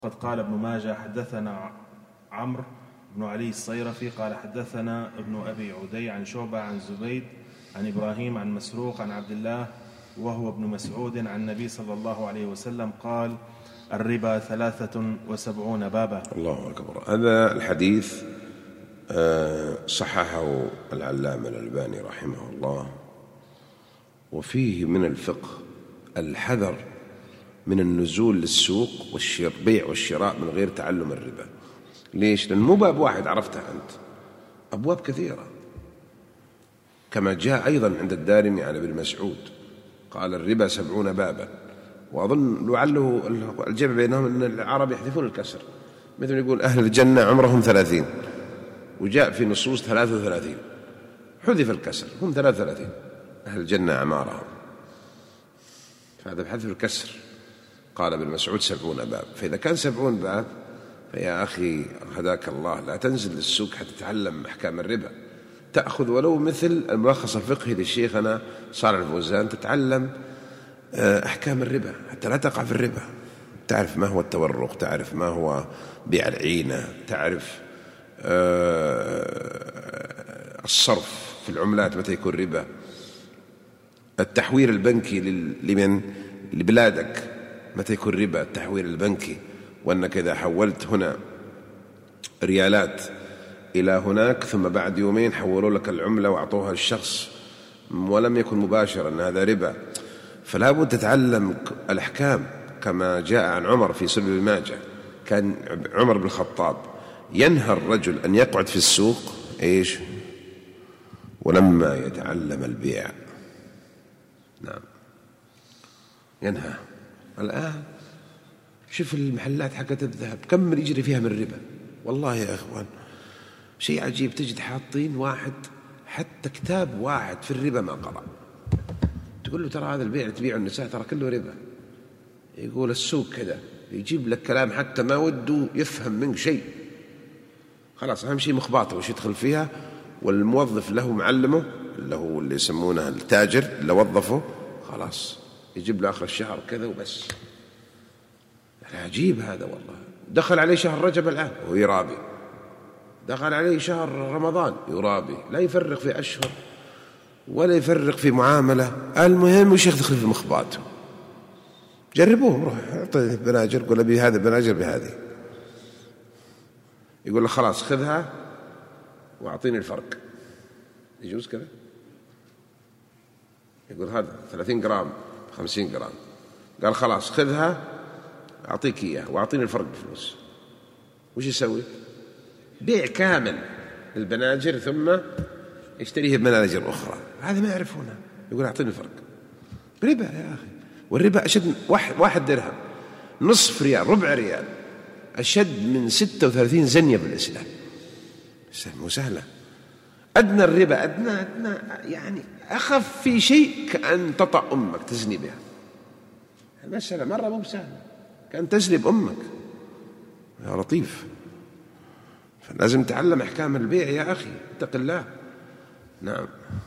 قد قال ابن ماجه حدثنا عمرو بن علي الصيرفي قال حدثنا ابن أبي عدي عن شعبة عن زبيد عن إبراهيم عن مسروق عن عبد الله وهو ابن مسعود عن النبي صلى الله عليه وسلم قال: الربا 73 بابا. الله أكبر. هذا الحديث صححه العلامة الألباني رحمه الله، وفيه من الفقه الحذر من النزول للسوق والبيع والشراء من غير تعلم الربا. ليش؟ لأن مو باب واحد عرفتها أنت، أبواب كثيرة، كما جاء أيضا عند الدارمي عن ابن مسعود قال: الربا 70 بابا. وأظن لعله الجمع بينهم أن العرب يحذفون الكسر، مثل يقول أهل الجنة عمرهم 30، وجاء في نصوص 33 حذف الكسر، هم 33 أهل الجنة أعمارهم، فهذا بحذف الكسر. قال ابن مسعود 70 باب. فإذا كان 70 باب فيا أخي هداك الله لا تنزل للسوق حتى تتعلم أحكام الربا، تأخذ ولو مثل الملخص الفقهي للشيخنا صالح الفوزان، تتعلم أحكام الربا حتى لا تقع في الربا، تعرف ما هو التورق، تعرف ما هو بيع العينة، تعرف الصرف في العملات متى يكون ربا، التحويل البنكي لبلادك متى يكون ربا التحويل البنكي، وأنك إذا حولت هنا ريالات إلى هناك ثم بعد يومين حولوا لك العملة وأعطوها الشخص ولم يكن مباشرا، أن هذا ربا. فلا بد تتعلم الأحكام، كما جاء عن عمر في سنن ابن ماجه، كان عمر بن الخطاب ينهى الرجل أن يقعد في السوق إيش ولما يتعلم البيع. نعم ينهى. الآن شوف المحلات حقت الذهب كم من يجري فيها من ربا، والله يا إخوان شيء عجيب، تجد حاطين واحد حتى كتاب واحد في الربا ما قرأ، تقول له ترى هذا البيع اللي تبيعه النساء ترى كله ربا، يقول السوق كذا، يجيب لك كلام حتى ما وده يفهم منك شيء، خلاص أهم شيء مخباطه وش يدخل فيها، والموظف له معلمه اللي يسمونه التاجر اللي وظفه، خلاص يجيب له آخر الشهر كذا وبس. عجيب هذا والله. دخل عليه شهر رجب الآن وهو يرابي، دخل عليه شهر رمضان يرابي، لا يفرق في أشهر ولا يفرق في معاملة، المهم وش يدخل في مخباته. جربوه، روح اعطي بناجر، قول أبي هذا بناجر بهذه، يقول له خلاص خذها وأعطيني الفرق، يجوز كذا؟ يقول هذا 30 جرام 50 جرام، قال خلاص خذها أعطيك إياه وأعطيني الفرق بفلوس، وش يسوي؟ بيع كامل للبناجر ثم يشتريه بمناجر أخرى، هذا ما يعرفونه، يقول أعطيني الفرق. ربا يا أخي، والربا أشد 1 درهم، نصف ريال، ربع ريال، أشد من 36 زنية بالإسلام. مو سهلة. أدنى الربا أدنى يعني أخف في شيء كأن تطأ أمك تزني بها، المسألة مرة مو سهلة، كأن تزني أمك يا لطيف. فلازم تعلم أحكام البيع يا أخي، اتق الله. نعم.